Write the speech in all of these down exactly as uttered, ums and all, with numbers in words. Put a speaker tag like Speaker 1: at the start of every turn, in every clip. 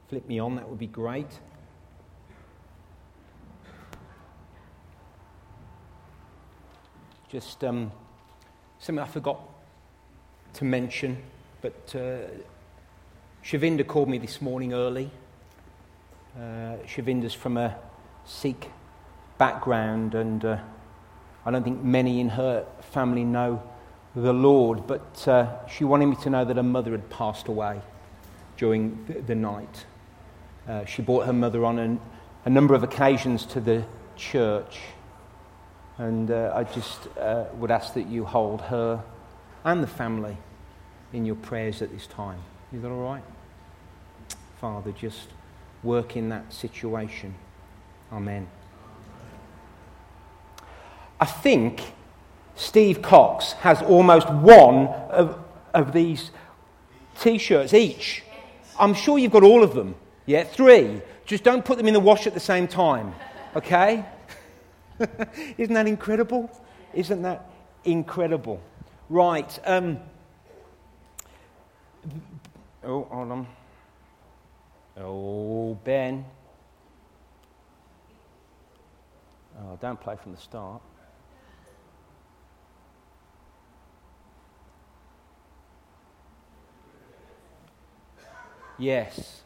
Speaker 1: flip me on, that would be great. Just um, something I forgot to mention, but uh, Shavinda called me this morning early. Uh, Shavinda's from a Sikh background, and uh, I don't think many in her family know the Lord, but uh, she wanted me to know that her mother had passed away during the, the night. Uh, she brought her mother on an, a number of occasions to the church, and uh, I just uh, would ask that you hold her and the family in your prayers at this time. Is that all right? Father, just work in that situation. Amen. I think Steve Cox has almost one of, of these T-shirts each. I'm sure you've got all of them. Yeah, three. Just don't put them in the wash at the same time. Okay? Isn't that incredible? Isn't that incredible? Right. Um, oh, hold on. Oh, Ben. Oh, don't play from the start. Yes.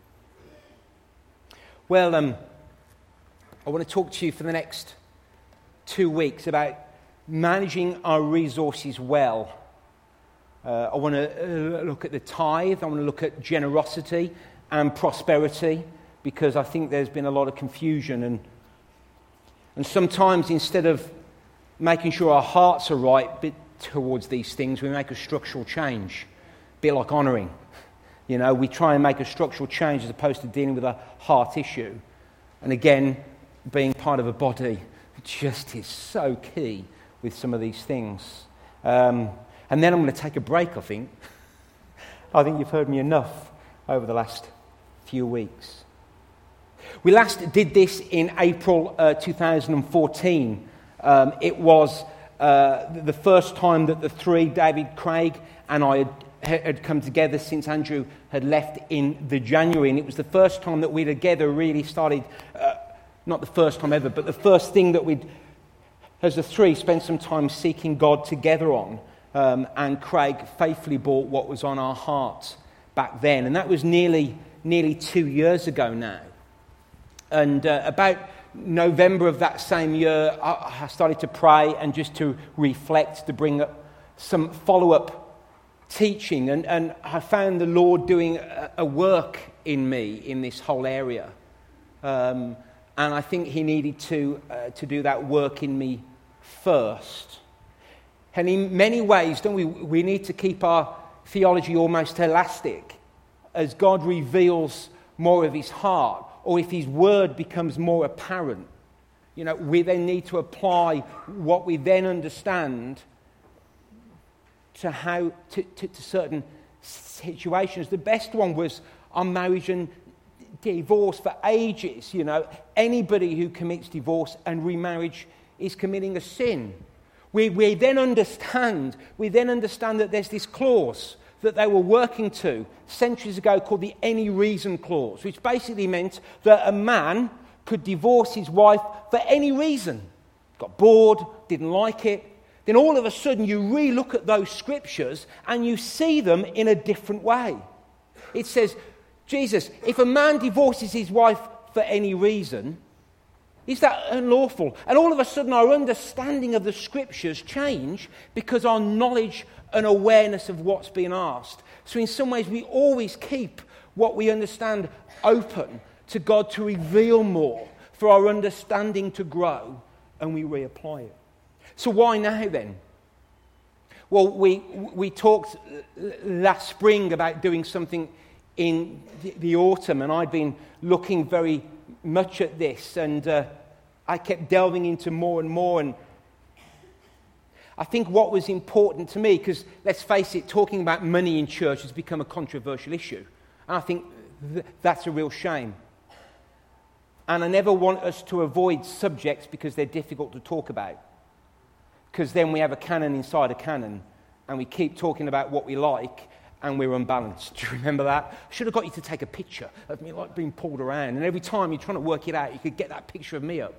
Speaker 1: Well, um, I want to talk to you for the next two weeks about managing our resources well. Uh, I want to uh, look at the tithe. I want to look at generosity and prosperity, because I think there's been a lot of confusion, and and sometimes instead of making sure our hearts are right towards these things, we make a structural change, a bit like honouring. You know, we try and make a structural change as opposed to dealing with a heart issue. And again, being part of a body just is so key with some of these things. Um, and then I'm going to take a break, I think. I think you've heard me enough over the last few weeks. We last did this in April uh, two thousand fourteen. Um, it was uh, the first time that the three, David, Craig, and I had had come together since Andrew had left in the January, and it was the first time that we together really started, uh, not the first time ever, but the first thing that we'd, as the three, spent some time seeking God together on, um, and Craig faithfully brought what was on our hearts back then, and that was nearly nearly two years ago now. And uh, about November of that same year, I, I started to pray and just to reflect, to bring up some follow-up teaching, and, and I found the Lord doing a, a work in me in this whole area, um, and I think He needed to uh, to do that work in me first. And in many ways, don't we? We need to keep our theology almost elastic as God reveals more of His heart, or if His word becomes more apparent. You know, we then need to apply what we then understand to how to, to, to certain situations. The best one was on marriage and divorce for ages. You know, anybody who commits divorce and remarriage is committing a sin. We we then understand. We then understand that there's this clause that they were working to centuries ago called the any reason clause, which basically meant that a man could divorce his wife for any reason. Got bored, didn't like it. Then all of a sudden you re-look at those scriptures and you see them in a different way. It says, Jesus, if a man divorces his wife for any reason, is that unlawful? And all of a sudden our understanding of the scriptures change because our knowledge and awareness of what's being asked. So in some ways we always keep what we understand open to God to reveal more, for our understanding to grow, and we reapply it. So why now then? Well, we we talked last spring about doing something in the, the autumn, and I'd been looking very much at this, and uh, I kept delving into more and more, and I think what was important to me, because let's face it, talking about money in church has become a controversial issue, and I think th- that's a real shame. And I never want us to avoid subjects because they're difficult to talk about. Because then we have a canon inside a canon, and we keep talking about what we like, and we're unbalanced. Do you remember that? I should have got you to take a picture of me like being pulled around, and every time you're trying to work it out, you could get that picture of me up.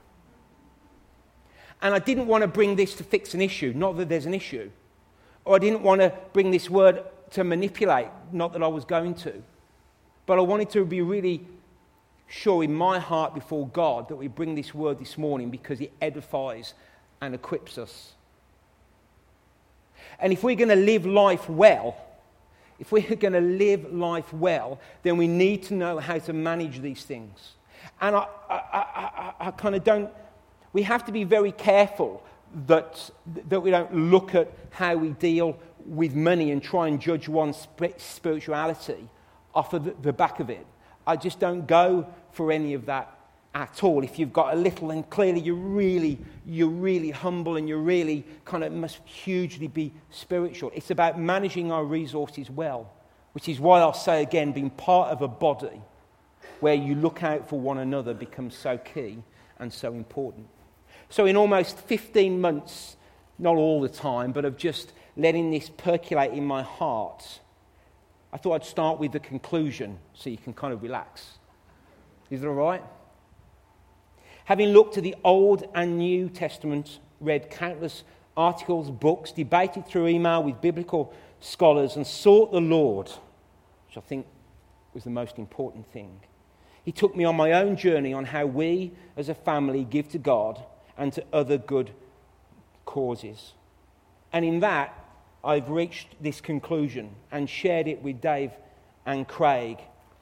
Speaker 1: And I didn't want to bring this to fix an issue, not that there's an issue. Or I didn't want to bring this word to manipulate, not that I was going to. But I wanted to be really sure in my heart before God that we bring this word this morning because it edifies and equips us. And if we're going to live life well, if we're going to live life well, then we need to know how to manage these things. And I, I, I, I, I kind of don't... We have to be very careful that, that we don't look at how we deal with money and try and judge one's spirituality off of the, the back of it. I just don't go for any of that at all. If you've got a little, then clearly you're really, you're really humble and you really kind of must hugely be spiritual. It's about managing our resources well, which is why I'll say again, being part of a body where you look out for one another becomes so key and so important. So in almost fifteen months, not all the time, but of just letting this percolate in my heart, I thought I'd start with the conclusion so you can kind of relax. Is that all right? Having looked at the Old and New Testament, read countless articles, books, debated through email with biblical scholars, and sought the Lord, which I think was the most important thing. He took me on my own journey on how we as a family give to God and to other good causes. And in that, I've reached this conclusion and shared it with Dave and Craig,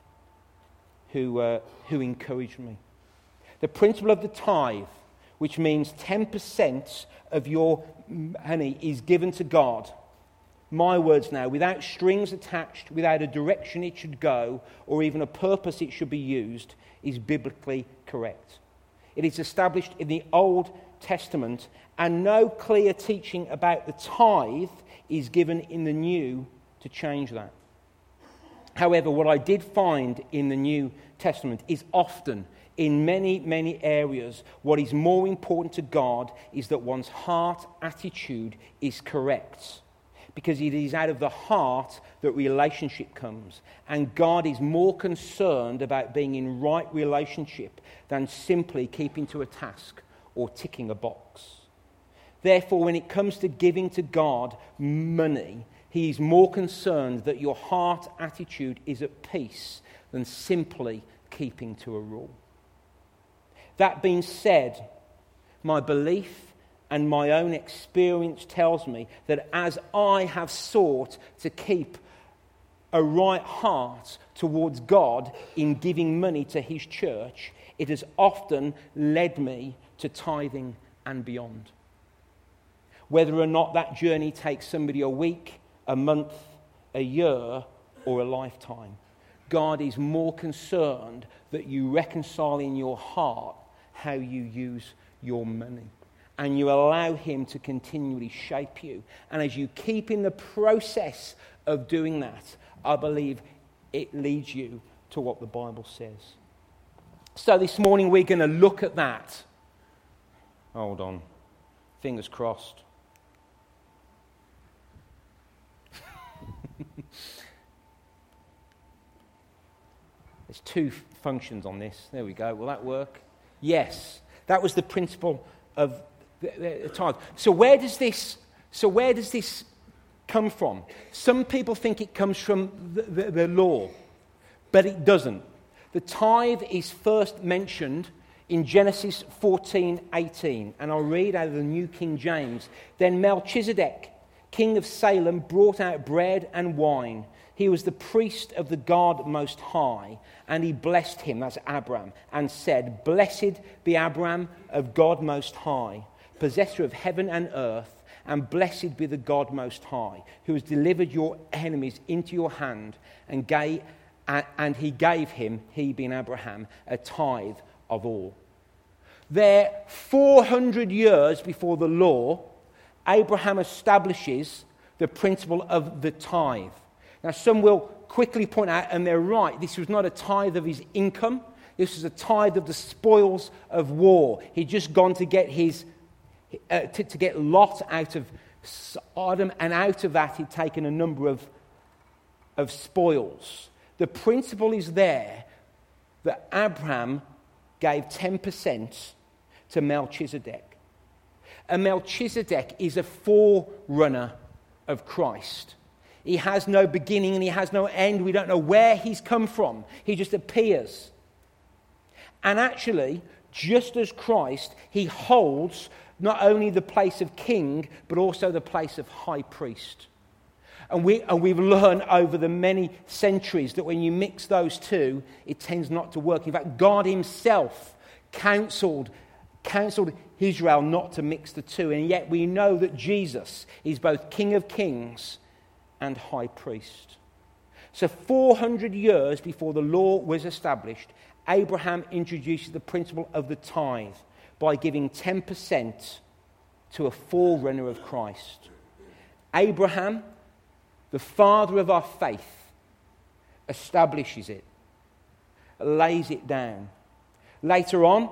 Speaker 1: who, uh, who encouraged me. The principle of the tithe, which means ten percent of your money is given to God. My words now, without strings attached, without a direction it should go, or even a purpose it should be used, is biblically correct. It is established in the Old Testament, and no clear teaching about the tithe is given in the New to change that. However, what I did find in the New Testament is often, in many, many areas, what is more important to God is that one's heart attitude is correct. Because it is out of the heart that relationship comes. And God is more concerned about being in right relationship than simply keeping to a task or ticking a box. Therefore, when it comes to giving to God money, He is more concerned that your heart attitude is at peace than simply keeping to a rule. That being said, my belief and my own experience tells me that as I have sought to keep a right heart towards God in giving money to His church, it has often led me to tithing and beyond. Whether or not that journey takes somebody a week, a month, a year, or a lifetime, God is more concerned that you reconcile in your heart how you use your money. And you allow Him to continually shape you. And as you keep in the process of doing that, I believe it leads you to what the Bible says. So this morning we're going to look at that. Hold on. Fingers crossed. There's two functions on this. There we go. Will that work? Yes. That was the principle of the, the, the tithe. So where does this? So where does this come from? Some people think it comes from the, the, the law, but it doesn't. The tithe is first mentioned in Genesis fourteen eighteen, and I'll read out of the New King James. Then Melchizedek, king of Salem, brought out bread and wine. He was the priest of the God Most High, and he blessed him, that's Abram, and said, "Blessed be Abram of God Most High, possessor of heaven and earth, and blessed be the God Most High, who has delivered your enemies into your hand, and gave, and he gave him," he being Abraham, "a tithe of all." There, four hundred years before the law, Abraham establishes the principle of the tithe. Now, some will quickly point out, and they're right, this was not a tithe of his income. This was a tithe of the spoils of war. He'd just gone to get his, uh, to, to get Lot out of Sodom, and out of that he'd taken a number of of spoils. The principle is there that Abraham gave ten percent to Melchizedek. And Melchizedek is a forerunner of Christ. He has no beginning and he has no end. We don't know where he's come from. He just appears. And actually, just as Christ, he holds not only the place of king, but also the place of high priest. And, we, and we've learned over the many centuries that when you mix those two, it tends not to work. In fact, God himself counseled, counseled Israel not to mix the two. And yet we know that Jesus is both King of Kings and high priest. So four hundred years before the law was established, Abraham introduces the principle of the tithe by giving ten percent to a forerunner of Christ. Abraham, the father of our faith, establishes it, lays it down. Later on,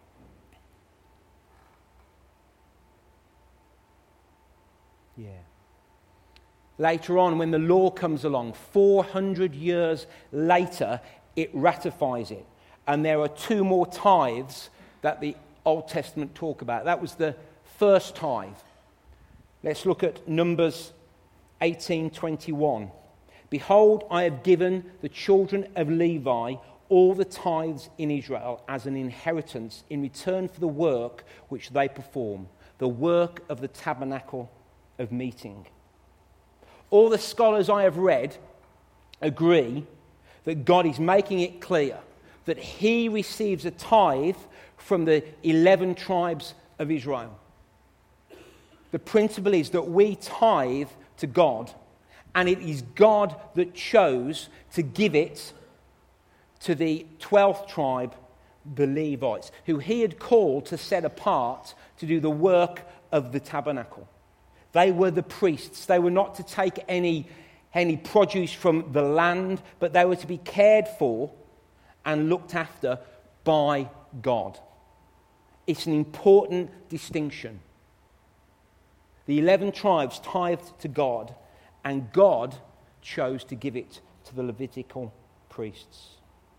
Speaker 1: yeah. Later on, when the law comes along, four hundred years later, it ratifies it. And there are two more tithes that the Old Testament talk about. That was the first tithe. Let's look at Numbers eighteen twenty-one. Behold, I have given the children of Levi all the tithes in Israel as an inheritance in return for the work which they perform, the work of the tabernacle of meeting. All the scholars I have read agree that God is making it clear that he receives a tithe from the eleven tribes of Israel. The principle is that we tithe to God, and it is God that chose to give it to the twelfth tribe, the Levites, who he had called to set apart to do the work of the tabernacle. They were the priests. They were not to take any, any produce from the land, but they were to be cared for and looked after by God. It's an important distinction. The eleven tribes tithed to God, and God chose to give it to the Levitical priests.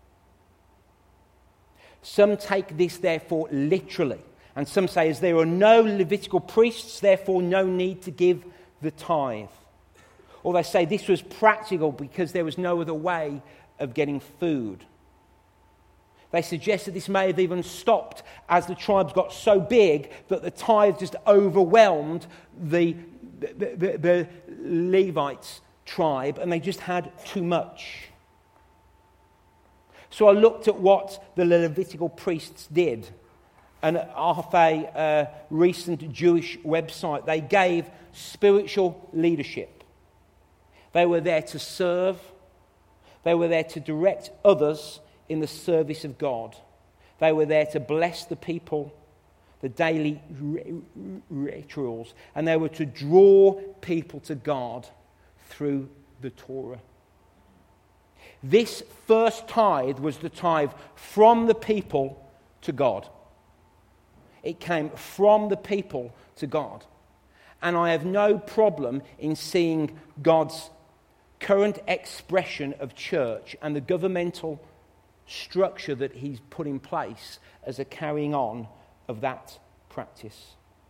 Speaker 1: Some take this, therefore, literally. And some say, as there are no Levitical priests, therefore no need to give the tithe. Or they say this was practical because there was no other way of getting food. They suggest that this may have even stopped as the tribes got so big that the tithe just overwhelmed the, the, the, the Levites tribe and they just had too much. So I looked at what the Levitical priests did. And off a uh, recent Jewish website, they gave spiritual leadership. They were there to serve. They were there to direct others in the service of God. They were there to bless the people, the daily rituals, and they were to draw people to God through the Torah. This first tithe was the tithe from the people to God. It came from the people to God. And I have no problem in seeing God's current expression of church and the governmental structure that he's put in place as a carrying on of that practice.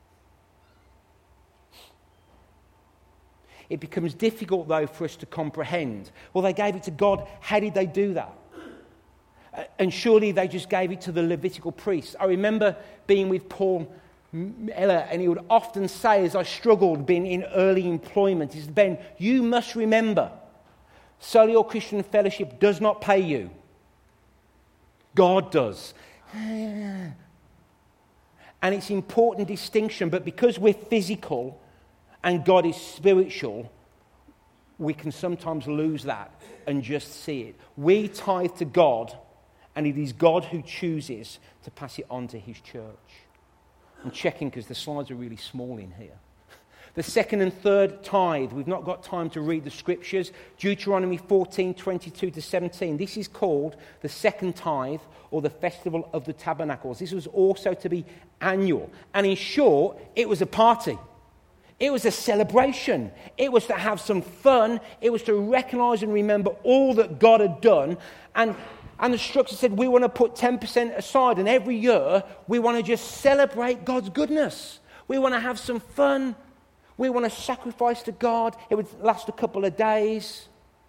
Speaker 1: It becomes difficult, though, for us to comprehend. Well, they gave it to God. How did they do that? And surely they just gave it to the Levitical priests. I remember being with Paul Eller, and he would often say, as I struggled being in early employment, he said, Ben, you must remember, Solihull Christian Fellowship does not pay you. God does. And it's an important distinction, but because we're physical and God is spiritual, we can sometimes lose that and just see it. We tithe to God, and it is God who chooses to pass it on to his church. I'm checking because the slides are really small in here. The second and third tithe, we've not got time to read the scriptures. Deuteronomy fourteen, twenty-two to seventeen. This is called the second tithe, or the Festival of the Tabernacles. This was also to be annual. And in short, it was a party. It was a celebration. It was to have some fun. It was to recognize and remember all that God had done. And, and the structure said we want to put ten percent aside. And every year we want to just celebrate God's goodness. We want to have some fun. We want to sacrifice to God. It would last a couple of days.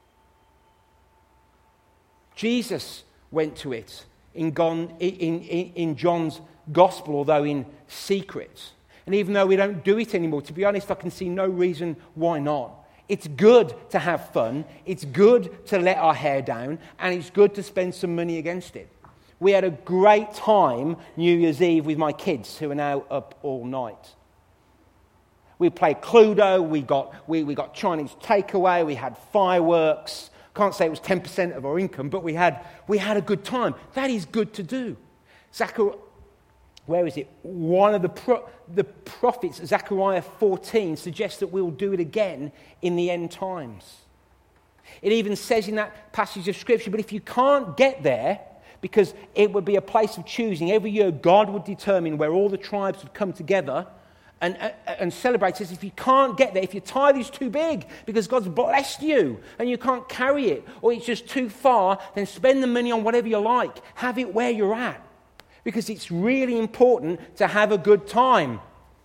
Speaker 1: Jesus went to it in, Gon, in, in, in John's Gospel, although in secret. And even though we don't do it anymore, to be honest, I can see no reason why not. It's good to have fun. It's good to let our hair down. And it's good to spend some money against it. We had a great time New Year's Eve with my kids, who are now up all night. We played Cluedo. We got, we, we got Chinese takeaway. We had fireworks. Can't say it was ten percent of our income, but we had, we had a good time. That is good to do. Zachariah... Where is it? One of the pro- the prophets, Zechariah fourteen, suggests that we'll do it again in the end times. It even says in that passage of Scripture, but if you can't get there, because it would be a place of choosing, every year God would determine where all the tribes would come together and, uh, and celebrate. Says if you can't get there, if your tithe is too big because God's blessed you and you can't carry it, or it's just too far, then spend the money on whatever you like. Have it where you're at. Because it's really important to have a good time.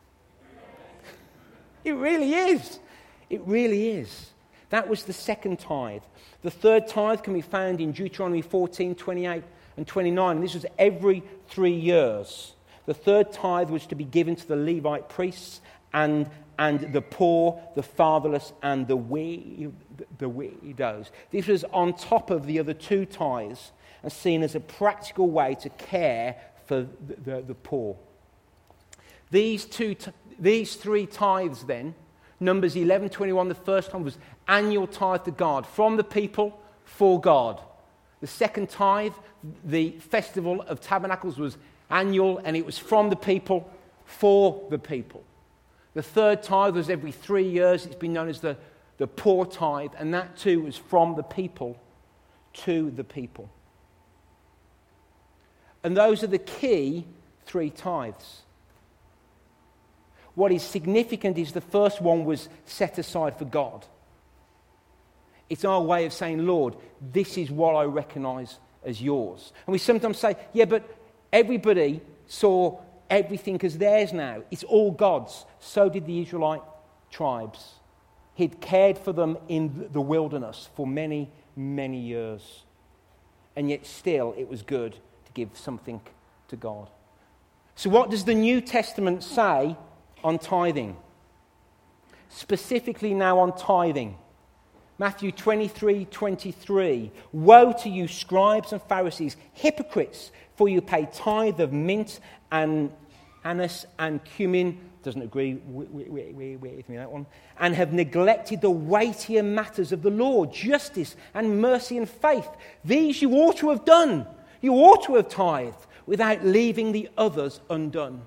Speaker 1: It really is. It really is. That was the second tithe. The third tithe can be found in Deuteronomy fourteen, twenty-eight and twenty-nine. And this was every three years. The third tithe was to be given to the Levite priests and, and the poor, the fatherless, and the, we, the widows. This was on top of the other two tithes and seen as a practical way to care for the, the, the poor. These two, t- these three tithes then, Numbers eleven twenty-one, the first one was annual tithe to God, from the people for God. The second tithe, the Festival of Tabernacles, was annual, and it was from the people for the people. The third tithe was every three years. It's been known as the, the poor tithe, and that too was from the people to the people. And those are the key three tithes. What is significant is the first one was set aside for God. It's our way of saying, Lord, this is what I recognize as yours. And we sometimes say, yeah, but everybody saw everything as theirs now. It's all God's. So did the Israelite tribes. He'd cared for them in the wilderness for many, many years. And yet still it was good to give something to God. So what does the New Testament say on tithing? Specifically now on tithing. Matthew twenty-three twenty-three. Woe to you, scribes and Pharisees, hypocrites, for you pay tithe of mint and anise and cumin. Doesn't agree with me, that one. And have neglected the weightier matters of the law, justice and mercy and faith. These you ought to have done. You ought to have tithed without leaving the others undone.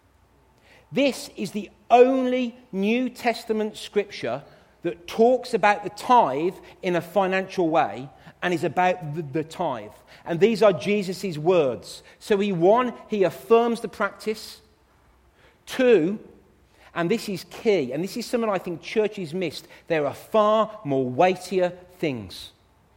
Speaker 1: This is the only New Testament scripture that talks about the tithe in a financial way and is about the, the tithe. And these are Jesus' words. So he, one, he affirms the practice. Two, and this is key, and this is something I think churches missed, there are far more weightier things.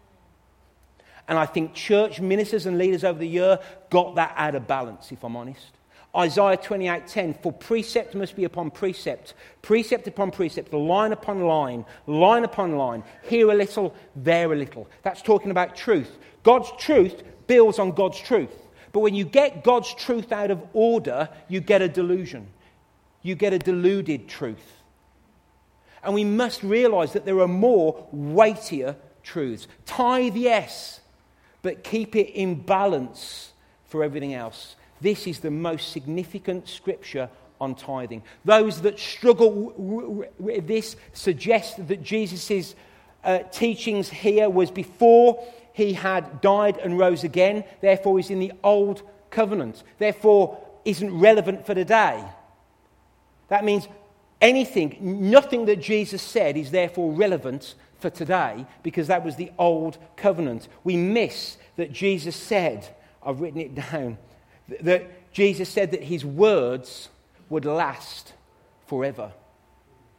Speaker 1: And I think church ministers and leaders over the year got that out of balance, if I'm honest. Isaiah twenty-eight ten, for precept must be upon precept, precept upon precept, line upon line, line upon line, here a little, there a little. That's talking about truth. God's truth builds on God's truth. But when you get God's truth out of order, you get a delusion. You get a deluded truth. And we must realize that there are more weightier truths. Tithe, yes, but keep it in balance for everything else. This is the most significant scripture on tithing. Those that struggle with this suggest that Jesus' uh, teachings here was before he had died and rose again, therefore is in the old covenant, therefore isn't relevant for today. That means anything, nothing that Jesus said is therefore relevant for today, because that was the old covenant. We miss that Jesus said, I've written it down, that Jesus said that his words would last forever.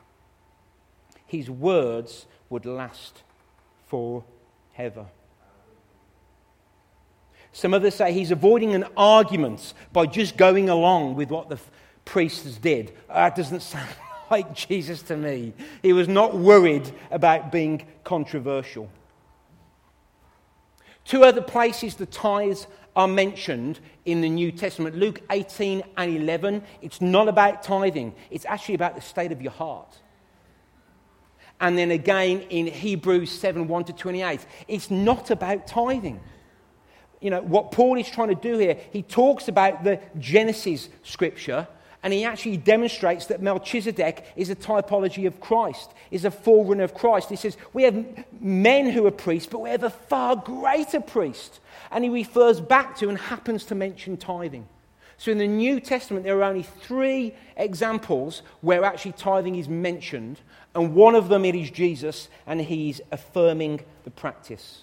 Speaker 1: his words would last forever. Some others say he's avoiding an argument by just going along with what the priests did. That doesn't sound like Jesus to me. He was not worried about being controversial. Two other places the tithes are mentioned in the New Testament. Luke eighteen and eleven. It's not about tithing. It's actually about the state of your heart. And then again in Hebrews seven, one to twenty-eight. It's not about tithing. You know, what Paul is trying to do here, he talks about the Genesis scripture, and he actually demonstrates that Melchizedek is a typology of Christ, is a forerunner of Christ. He says, we have men who are priests, but we have a far greater priest. And he refers back to and happens to mention tithing. So in the New Testament, there are only three examples where actually tithing is mentioned, and one of them it is Jesus, and he's affirming the practice.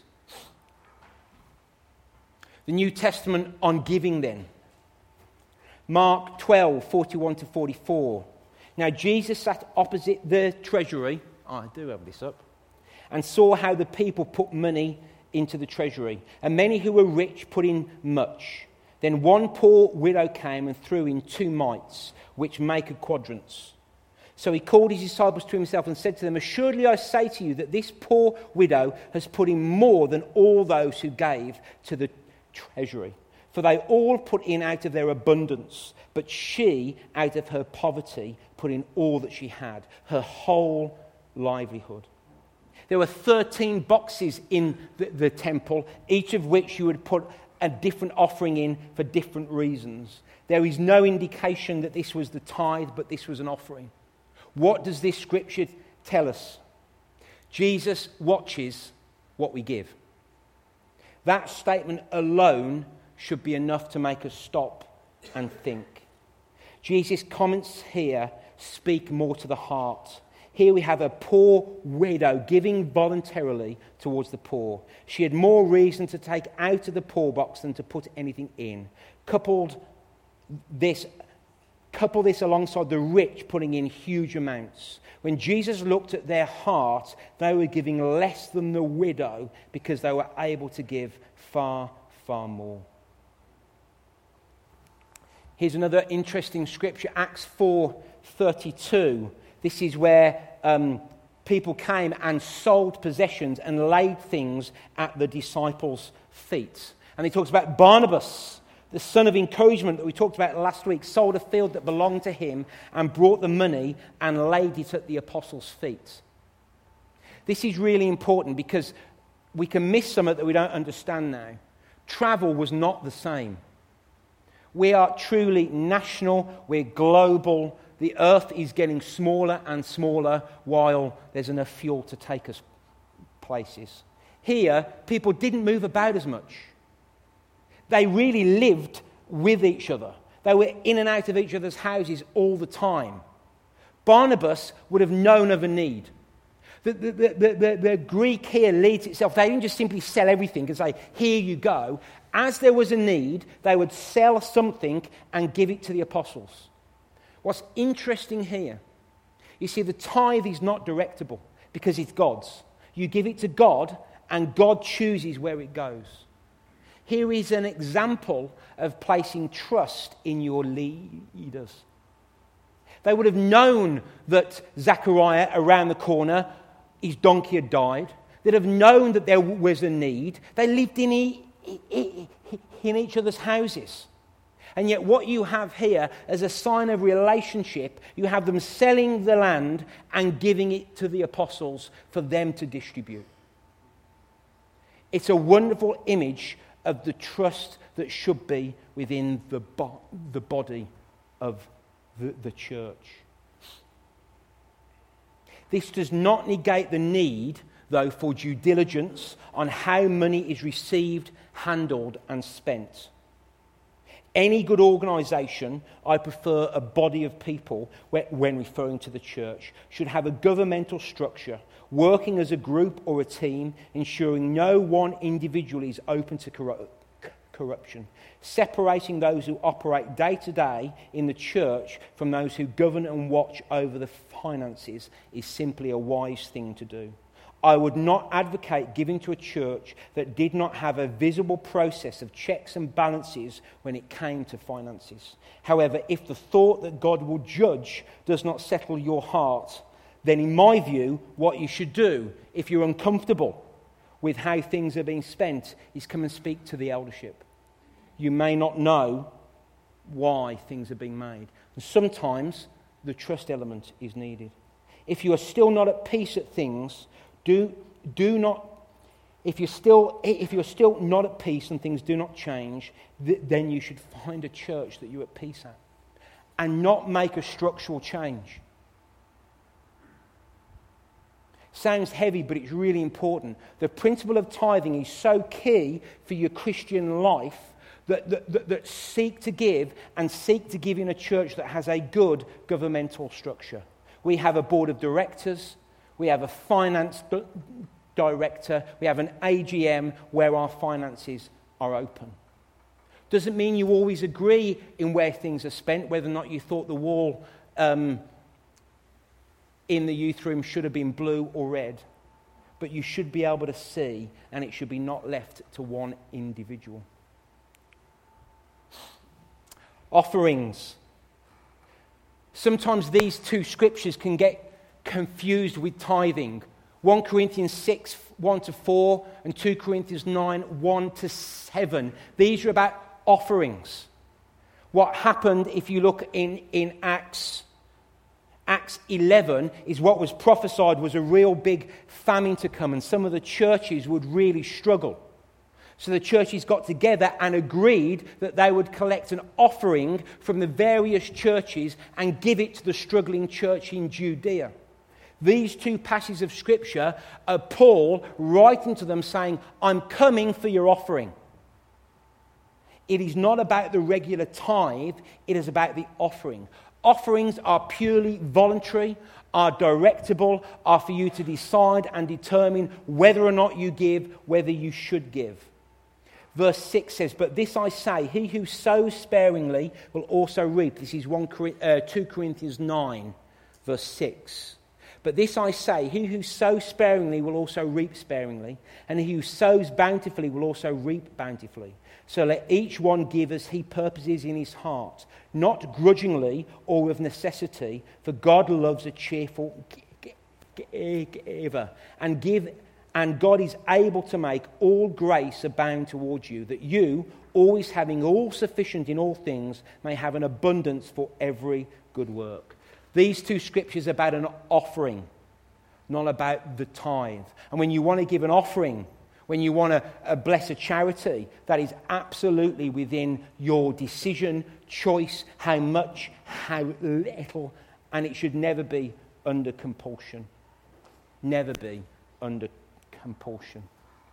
Speaker 1: The New Testament on giving then. Mark twelve, forty-one to forty-four. Now Jesus sat opposite the treasury, oh, I do have this up, and saw how the people put money into the treasury. And many who were rich put in much. Then one poor widow came and threw in two mites, which make a quadrans. So he called his disciples to himself and said to them, assuredly I say to you that this poor widow has put in more than all those who gave to the treasury. For they all put in out of their abundance, but she, out of her poverty, put in all that she had, her whole livelihood. There were thirteen boxes in the, the temple, each of which you would put a different offering in for different reasons. There is no indication that this was the tithe, but this was an offering. What does this scripture tell us? Jesus watches what we give. That statement alone should be enough to make us stop and think. Jesus' comments here speak more to the heart. Here we have a poor widow giving voluntarily towards the poor. She had more reason to take out of the poor box than to put anything in. Coupled this, couple this alongside the rich putting in huge amounts. When Jesus looked at their heart, they were giving less than the widow because they were able to give far, far more. Here's another interesting scripture, Acts four thirty-two. This is where um, people came and sold possessions and laid things at the disciples' feet. And he talks about Barnabas, the son of encouragement that we talked about last week, sold a field that belonged to him and brought the money and laid it at the apostles' feet. This is really important because we can miss something that we don't understand now. Travel was not the same. We are truly national, we're global. The earth is getting smaller and smaller while there's enough fuel to take us places. Here, people didn't move about as much. They really lived with each other. They were in and out of each other's houses all the time. Barnabas would have known of a need. The, the, the, the, the Greek here leads itself. They didn't just simply sell everything and say, here you go. As there was a need, they would sell something and give it to the apostles. What's interesting here, you see, the tithe is not directable because it's God's. You give it to God and God chooses where it goes. Here is an example of placing trust in your leaders. They would have known that Zechariah around the corner, his donkey had died. They'd have known that there was a need. They lived in, e- in each other's houses. And yet what you have here as a sign of relationship, you have them selling the land and giving it to the apostles for them to distribute. It's a wonderful image of the trust that should be within the, bo- the body of the, the church. This does not negate the need, though, for due diligence on how money is received, handled, and spent. Any good organisation, I prefer a body of people, when referring to the church, should have a governmental structure, working as a group or a team, ensuring no one individual is open to corru- corruption. Separating those who operate day to day in the church from those who govern and watch over the finances is simply a wise thing to do. I would not advocate giving to a church that did not have a visible process of checks and balances when it came to finances. However, if the thought that God will judge does not settle your heart, then in my view, what you should do, if you're uncomfortable with how things are being spent, is come and speak to the eldership. You may not know why things are being made. And sometimes the trust element is needed. If you are still not at peace at things, do do not. If you're still if you're still not at peace and things do not change, th- then you should find a church that you're at peace at, and not make a structural change. Sounds heavy, but it's really important. The principle of tithing is so key for your Christian life that, that, that, that seek to give and seek to give in a church that has a good governmental structure. We have a board of directors, we have a finance d- director, we have an A G M where our finances are open. Doesn't mean you always agree in where things are spent, whether or not you thought the wall um, in the youth room should have been blue or red. But you should be able to see, and it should be not left to one individual. Offerings. Sometimes these two scriptures can get confused with tithing. First Corinthians six, one to four, and Second Corinthians nine, one to seven. These are about offerings. What happened, if you look in, in Acts, Acts eleven, is what was prophesied was a real big famine to come, and some of the churches would really struggle. So the churches got together and agreed that they would collect an offering from the various churches and give it to the struggling church in Judea. These two passages of Scripture are Paul writing to them saying, I'm coming for your offering. It is not about the regular tithe, it is about the offering. Offerings are purely voluntary, are directable, are for you to decide and determine whether or not you give, whether you should give. Verse six says, but this I say, he who sows sparingly will also reap. This is Second Corinthians nine, verse six. But this I say, he who sows sparingly will also reap sparingly, and he who sows bountifully will also reap bountifully. So let each one give as he purposes in his heart, not grudgingly or with necessity, for God loves a cheerful giver. And give, and God is able to make all grace abound towards you, that you, always having all sufficient in all things, may have an abundance for every good work. These two scriptures are about an offering, not about the tithe. And when you want to give an offering, when you want to uh, bless a charity, that is absolutely within your decision, choice, how much, how little, and it should never be under compulsion. Never be under compulsion.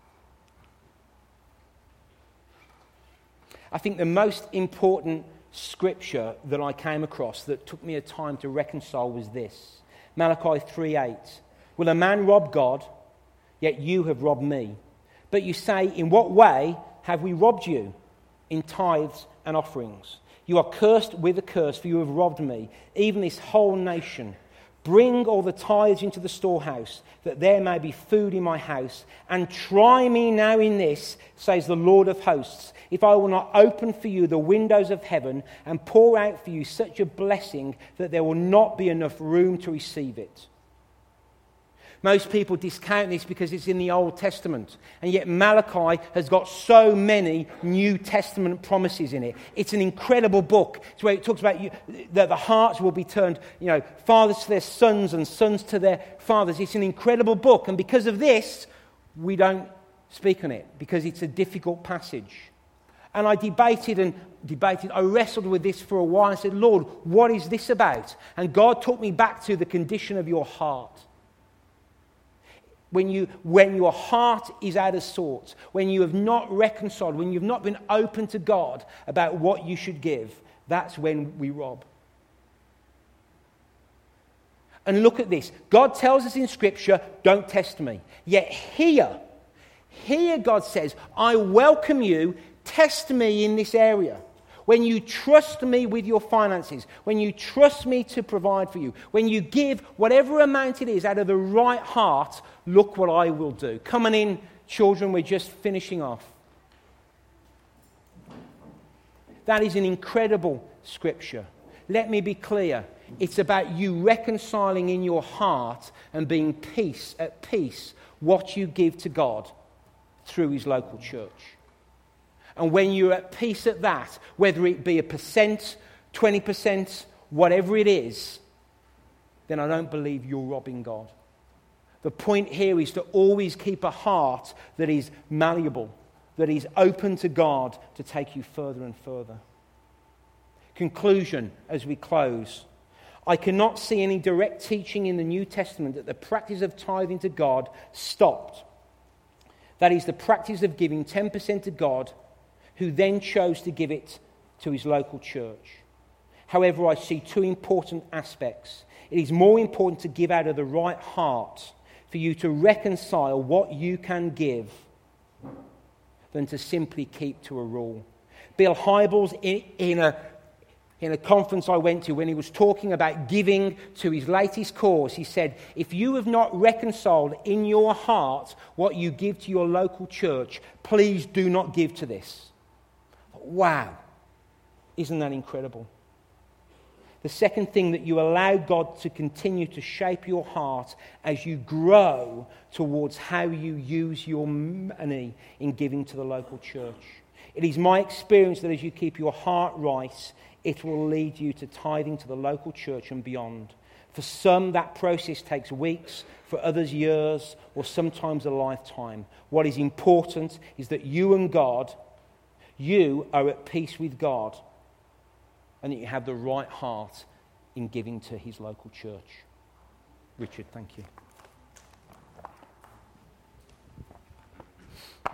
Speaker 1: I think the most important scripture that I came across that took me a time to reconcile was this. Malachi three eight. Will a man rob God? Yet you have robbed me. But you say, in what way have we robbed you? In tithes and offerings. You are cursed with a curse, for you have robbed me, even this whole nation. Bring all the tithes into the storehouse, that there may be food in my house. And try me now in this, says the Lord of hosts, if I will not open for you the windows of heaven and pour out for you such a blessing that there will not be enough room to receive it. Most people discount this because it's in the Old Testament. And yet Malachi has got so many New Testament promises in it. It's an incredible book. It's where it talks about you, that the hearts will be turned, you know, fathers to their sons and sons to their fathers. It's an incredible book. And because of this, we don't speak on it because it's a difficult passage. And I debated and debated, I wrestled with this for a while and said, Lord, what is this about? And God took me back to the condition of your heart. When you, when your heart is out of sorts, when you have not reconciled, when you've not been open to God about what you should give, that's when we rob. And look at this. God tells us in Scripture, don't test me. Yet here, here God says, I welcome you, test me in this area, when you trust me with your finances, when you trust me to provide for you, when you give whatever amount it is out of the right heart, look what I will do. Come on in, children, we're just finishing off. That is an incredible scripture. Let me be clear. It's about you reconciling in your heart and being peace at peace what you give to God through his local church. And when you're at peace at that, whether it be a percent, twenty percent, whatever it is, then I don't believe you're robbing God. The point here is to always keep a heart that is malleable, that is open to God to take you further and further. Conclusion as we close. I cannot see any direct teaching in the New Testament that the practice of tithing to God stopped. That is the practice of giving ten percent to God, who then chose to give it to his local church. However, I see two important aspects. It is more important to give out of the right heart, for you to reconcile what you can give, than to simply keep to a rule. Bill Hybels, in, in, a, in a conference I went to, when he was talking about giving to his latest cause, he said, if you have not reconciled in your heart what you give to your local church, please do not give to this. Wow. Isn't that incredible? The second thing, that you allow God to continue to shape your heart as you grow towards how you use your money in giving to the local church. It is my experience that as you keep your heart right, it will lead you to tithing to the local church and beyond. For some, that process takes weeks, for others years, or sometimes a lifetime. What is important is that you and God, you are at peace with God, and that you have the right heart in giving to his local church. Richard, thank you.